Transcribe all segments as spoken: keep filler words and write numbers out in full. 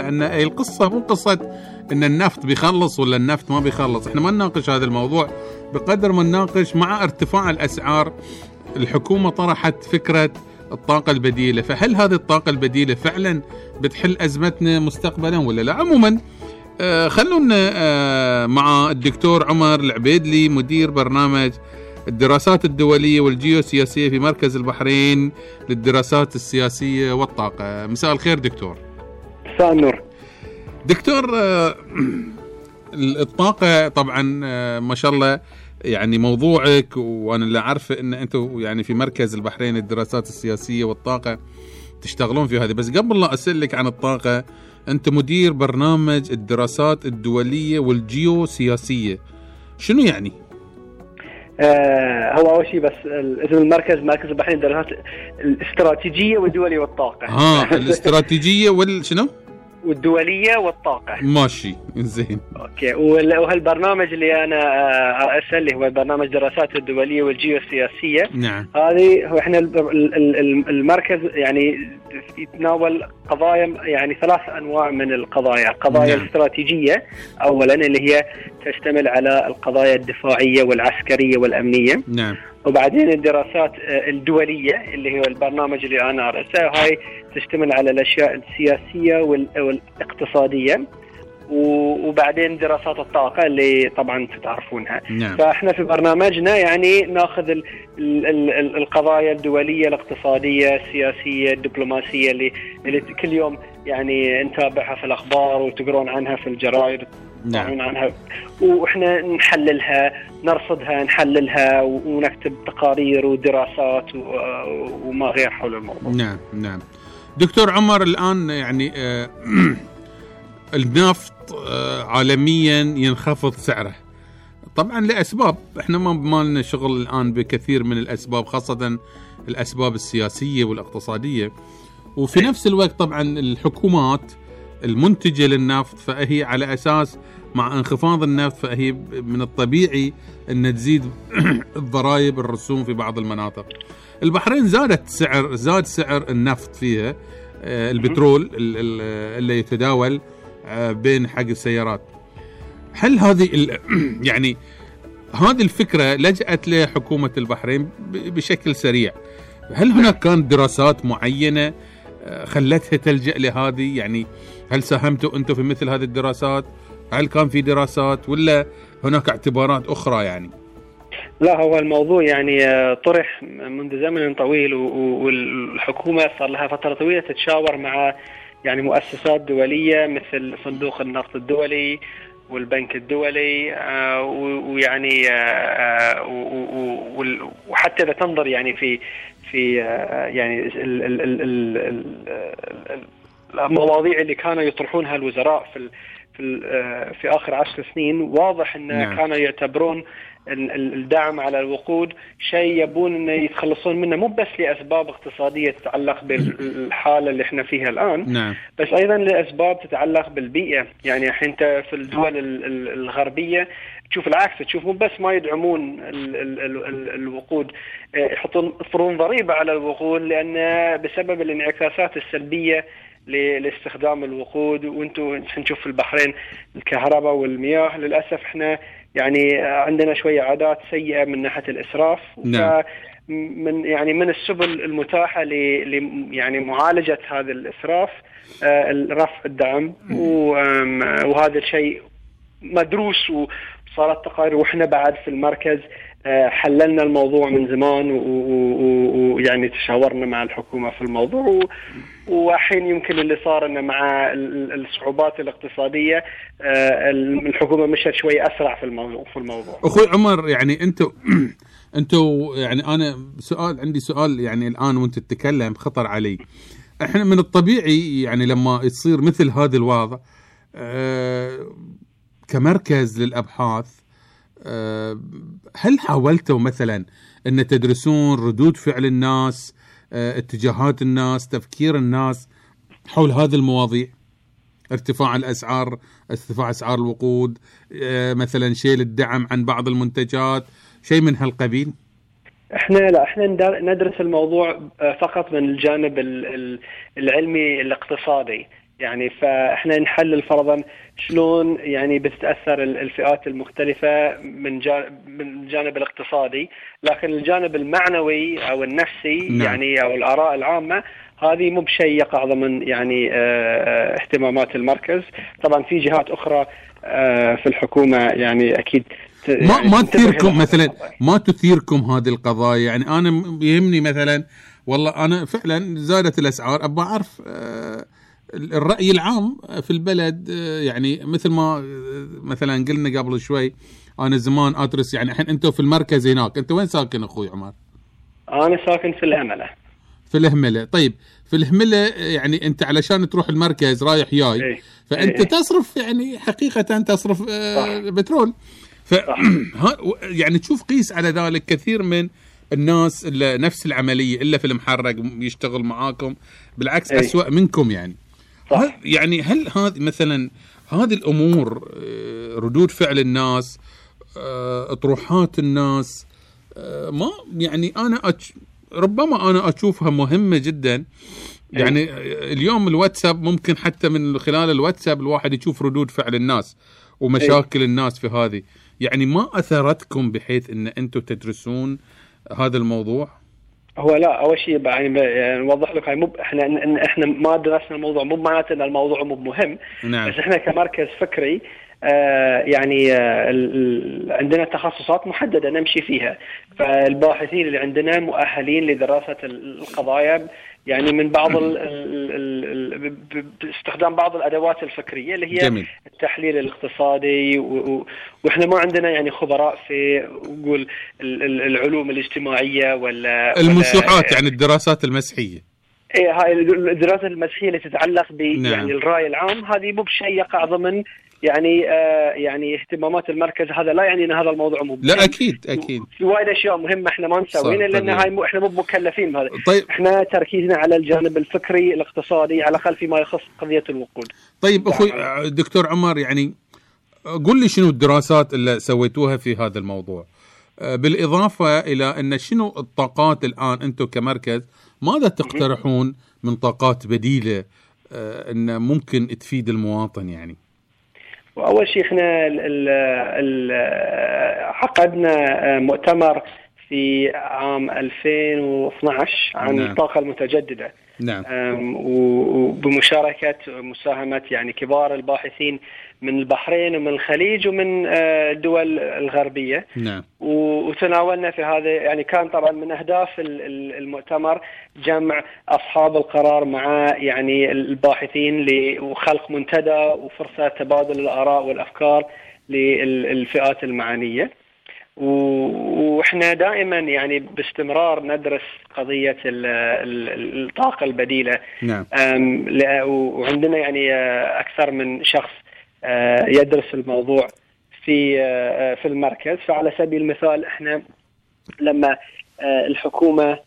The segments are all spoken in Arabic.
لأن القصة مو قصة إن النفط بيخلص ولا النفط ما بيخلص. إحنا ما نناقش هذا الموضوع بقدر ما نناقش مع ارتفاع الأسعار الحكومة طرحت فكرة الطاقة البديلة، فهل هذه الطاقة البديلة فعلا بتحل أزمتنا مستقبلا ولا لا؟ عموما آه خلونا آه مع الدكتور عمر العبيدلي مدير برنامج الدراسات الدولية والجيوسياسية في مركز البحرين للدراسات السياسية والطاقة. مساء الخير دكتور. مساء النور دكتور. آه الطاقة طبعا آه ما شاء الله يعني موضوعك، وانا اللي عارفه ان انتم يعني في مركز البحرين للدراسات السياسيه والطاقه تشتغلون في هذه. بس قبل لا اسالك عن الطاقه، انت مدير برنامج الدراسات الدوليه والجيوسياسيه، شنو يعني؟ آه هو اول شيء بس اسم المركز مركز البحرين للدراسات الاستراتيجيه والدوليه والطاقه. ها الاستراتيجيه وال شنو؟ والدوليه والطاقه. ماشي زين. اوكي. وهالبرنامج اللي انا ارأسه اللي هو برنامج دراسات الدوليه والجيوسياسيه. نعم. هذه هو احنا المركز يعني يتناول قضايا يعني ثلاث انواع من القضايا. القضايا نعم. الاستراتيجيه اولا اللي هي تشتمل على القضايا الدفاعيه والعسكريه والامنيه. نعم. وبعدين الدراسات الدوليه اللي هو البرنامج اللي انا ارأسه، هاي تشتمل على الاشياء السياسيه والاقتصاديه. وبعدين دراسات الطاقة اللي طبعا تعرفونها. نعم. فاحنا في برنامجنا يعني ناخذ ال ال ال القضايا الدولية الاقتصادية السياسية الدبلوماسية اللي, اللي كل يوم يعني نتابعها في الأخبار وتقرون عنها في الجرائد. نعم. عنها واحنا نحللها نرصدها نحللها ونكتب تقارير ودراسات وما غير حول الموضوع. نعم نعم. دكتور عمر، الآن يعني آه النفط عالميا ينخفض سعره طبعا لأسباب احنا ما لنا شغل الآن بكثير من الأسباب، خاصة الأسباب السياسية والاقتصادية. وفي نفس الوقت طبعا الحكومات المنتجة للنفط فهي على أساس مع انخفاض النفط فهي من الطبيعي أن تزيد الضرائب الرسوم في بعض المناطق. البحرين زادت سعر زاد سعر النفط فيها البترول اللي يتداول بين حق السيارات. هل هذه يعني هذه الفكرة لجأت لحكومة البحرين بشكل سريع؟ هل هناك كان دراسات معينة خلتها تلجأ لهذه؟ يعني هل ساهمتوا أنتم في مثل هذه الدراسات؟ هل كان في دراسات ولا هناك اعتبارات أخرى يعني؟ لا، هو الموضوع يعني طرح منذ زمن طويل، والحكومة صار لها فترة طويلة تتشاور مع يعني مؤسسات دولية مثل صندوق النقد الدولي والبنك الدولي، آه ويعني آه وحتى إذا تنظر يعني في في آه يعني ال ال ال ال ال المواضيع اللي كانوا يطرحونها الوزراء في في في آخر عشر سنين، واضح أن نعم. كانوا يعتبرون الدعم على الوقود شيء يبون أن يتخلصون منه، مو بس لأسباب اقتصادية تتعلق بالحالة اللي احنا فيها الآن نعم. بس أيضا لأسباب تتعلق بالبيئة. يعني أنت في الدول الغربية تشوف العكس، تشوف مو بس ما يدعمون ال ال ال الوقود، يحطون يفرضون ضريبة على الوقود لأن بسبب الانعكاسات السلبية لاستخدام الوقود. وانتم نشوف في البحرين الكهرباء والمياه للأسف احنا يعني عندنا شوية عادات سيئة من ناحية الإسراف. نعم. من يعني من السبل المتاحة ل يعني معالجة هذا الإسراف رفع الدعم، وهذا الشيء مدروس وصارت تقارير، واحنا بعد في المركز حللنا الموضوع من زمان ويعني تشاورنا مع الحكومة في الموضوع، وحين يمكن اللي صار إنه مع الصعوبات الاقتصادية الحكومة مشت شوي أسرع في الموضوع في الموضوع. أخوي عمر، يعني أنتوا أنتوا يعني أنا سؤال عندي سؤال يعني الآن وأنت تتكلم خطر علي. إحنا من الطبيعي يعني لما يصير مثل هذا الوضع أه كمركز للأبحاث، أه هل حاولتوا مثلا أن تدرسون ردود فعل الناس، أه اتجاهات الناس، تفكير الناس حول هذه المواضيع؟ ارتفاع الأسعار، ارتفاع أسعار الوقود، أه مثلا شيل الدعم عن بعض المنتجات، شيء من هالقبيل؟ احنا لا احنا ندرس الموضوع فقط من الجانب العلمي الاقتصادي. يعني فاحنا نحلل فرضا شلون يعني بتتاثر الفئات المختلفه من من الجانب الاقتصادي، لكن الجانب المعنوي او النفسي نعم. يعني او الاراء العامه هذه مو بشيء يقع ضمن يعني اه اهتمامات المركز. طبعا في جهات اخرى اه في الحكومه يعني اكيد ما يعني ما تثيركم مثلا ما تثيركم هذه القضايا. يعني انا يهمني مثلا والله انا فعلا زادت الاسعار، ابغى اعرف اه الرأي العام في البلد. يعني مثل ما مثلا قلنا قبل شوي أنا زمان أدرس، يعني الحين أنتوا في المركز هناك، أنت وين ساكن أخوي عمر؟ أنا ساكن في الهملة. في الهملة. طيب في الهملة يعني أنت علشان تروح المركز رايح جاي إيه. فأنت إيه. تصرف يعني حقيقة تصرف آه بترول. ف يعني تشوف قيس على ذلك كثير من الناس اللي نفس العملية إلا في المحرق يشتغل معاكم بالعكس إيه. أسوأ منكم يعني. هل يعني هل هذه مثلا هذه الأمور ردود فعل الناس اطروحات الناس ما يعني أنا أش ربما أنا أشوفها مهمة جدا. يعني اليوم الواتساب ممكن حتى من خلال الواتساب الواحد يشوف ردود فعل الناس ومشاكل الناس في هذه. يعني ما أثرتكم بحيث إن أنتم تدرسون هذا الموضوع؟ هو لا أول شيء يعني نوضح لك، مو احنا احنا ما درسنا الموضوع مو معناته ان الموضوع مو مهم. نعم. بس احنا كمركز فكري آه يعني آه عندنا تخصصات محددة نمشي فيها، فالباحثين اللي عندنا مؤهلين لدراسة القضايا يعني من بعض ال ال ال باستخدام بعض الأدوات الفكرية اللي هي جميل. التحليل الاقتصادي، وإحنا ما عندنا يعني خبراء في نقول العلوم الاجتماعية ولا المسوحات يعني الدراسات المسحية. ايه هاي الدراسة المسحية اللي تتعلق ب نعم. يعني الرأي العام، هذه مو بشيء يقع ضمن يعني آه يعني اهتمامات المركز. هذا لا يعني ان هذا الموضوع مهم. لا اكيد اكيد في وايد اشياء مهمه احنا ما نسويها لان هاي مو احنا مو مكلفين بهذا. طيب. احنا تركيزنا على الجانب الفكري الاقتصادي على الاقل فيما يخص قضيه الوقود. طيب اخوي دكتور عمر، يعني قل لي شنو الدراسات اللي سويتوها في هذا الموضوع، بالاضافه الى ان شنو الطاقات الان انتم كمركز ماذا تقترحون من طاقات بديله ان ممكن تفيد المواطن يعني؟ وأول شيء إحنا ال ال عقدنا مؤتمر في عام ألفين واثناشر عن نعم. الطاقة المتجددة. نعم. وبمشاركة مساهمة يعني كبار الباحثين من البحرين ومن الخليج ومن الدول الغربية. نعم. وتناولنا في هذا يعني كان طبعا من أهداف المؤتمر جمع أصحاب القرار مع يعني الباحثين وخلق منتدى وفرصة تبادل الآراء والأفكار للفئات المعنية. وإحنا دائما يعني باستمرار ندرس قضية الطاقة البديلة. نعم. وعندنا يعني أكثر من شخص يدرس الموضوع في في المركز. فعلى سبيل المثال احنا لما الحكومة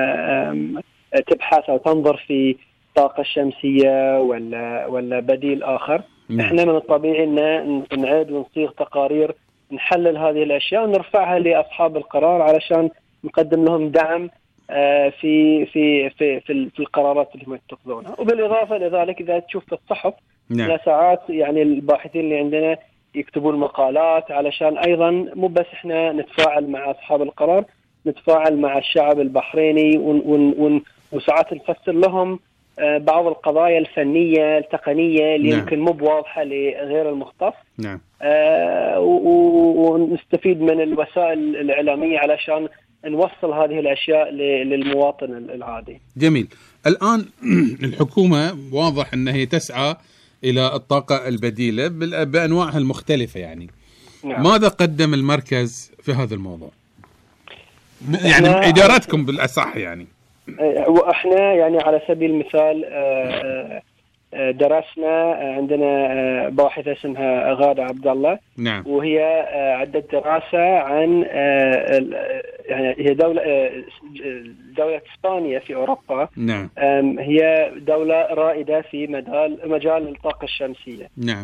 تبحث أو تنظر في الطاقة الشمسية ولا ولا بديل آخر، نعم. احنا من الطبيعي أن نعيد ونصيغ تقارير نحلل هذه الأشياء ونرفعها لأصحاب القرار علشان نقدم لهم دعم في في في في, في القرارات اللي هم يتخذونها. وبالإضافة لذلك إذا تشوف في الصحف نعم. ساعات يعني الباحثين اللي عندنا يكتبون مقالات علشان أيضا مو بس إحنا نتفاعل مع أصحاب القرار، نتفاعل مع الشعب البحريني وساعات نفسر لهم بعض القضايا الفنية التقنية اللي نعم. يمكن مو بواضحة لغير المختص. نعم. آه ونستفيد من الوسائل الإعلامية علشان نوصل هذه الأشياء للمواطن العادي. جميل. الآن الحكومة واضح أنها تسعى إلى الطاقة البديلة بأنواعها المختلفة يعني. نعم. ماذا قدم المركز في هذا الموضوع؟ يعني إدارتكم بالأصح يعني. وإحنا يعني على سبيل المثال درسنا عندنا باحثة اسمها غادة عبد الله. نعم. وهي عدت دراسة عن يعني هي دولة دولة إسبانيا في أوروبا. نعم. هي دولة رائدة في مجال مجال الطاقة الشمسية. نعم.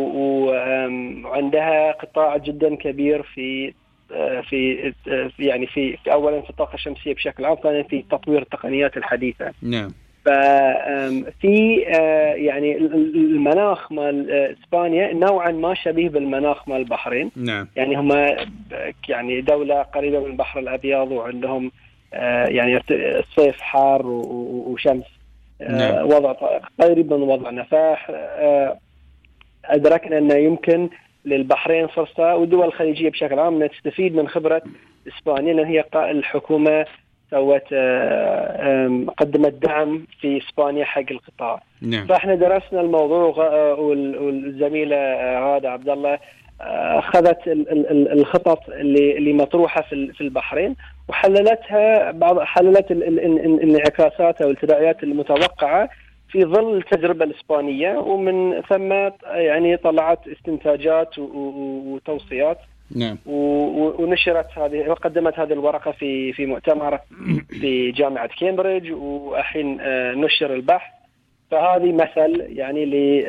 وعندها قطاع جدا كبير في في يعني في, في أولا في الطاقة الشمسية بشكل عام، ثانيا في تطوير التقنيات الحديثة. نعم. ففي يعني المناخ مال إسبانيا نوعا ما شبيه بالمناخ مال البحرين. نعم. يعني هم يعني دولة قريبة من البحر الأبيض، وعندهم يعني الصيف حار وشمس. نعم. وضع قريب من وضعنا. فأدركنا أنه يمكن للبحرين فرصة، والدول الخليجية بشكل عام، أن تستفيد من خبرة إسبانيا، لأن هي الحكومة سوت قدمت دعم في إسبانيا حق القطاع. نعم. فإحنا درسنا الموضوع، والزميلة غادة عبد الله أخذت الخطط اللي اللي مطروحة في في البحرين وحللتها، بعض حللت الانعكاسات أو التداعيات المتوقعة في ظل التجربة الإسبانية، ومن ثم يعني طلعت استنتاجات وتوصيات. نعم. ونشرت هذه وقدمت هذه الورقة في في مؤتمر في جامعة كامبريدج، وحين نشر البحث. فهذه مثل يعني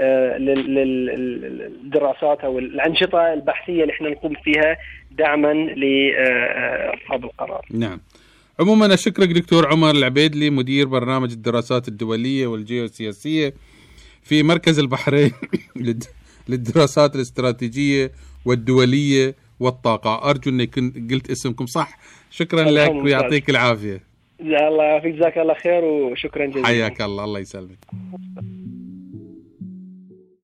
للدراسات أو الأنشطة البحثية اللي احنا نقوم فيها دعما لأصحاب القرار. نعم. عموما أشكرك دكتور عمر العبيدلي، مدير برنامج الدراسات الدولية والجيوسياسية في مركز البحرين للدراسات الاستراتيجية والدولية والطاقة. أرجو أن قلت اسمكم صح. شكرا لك ويعطيك العافية. الله يعافيك، جزاك الله خير وشكرا جزيلا. حياك الله. الله يسلمك.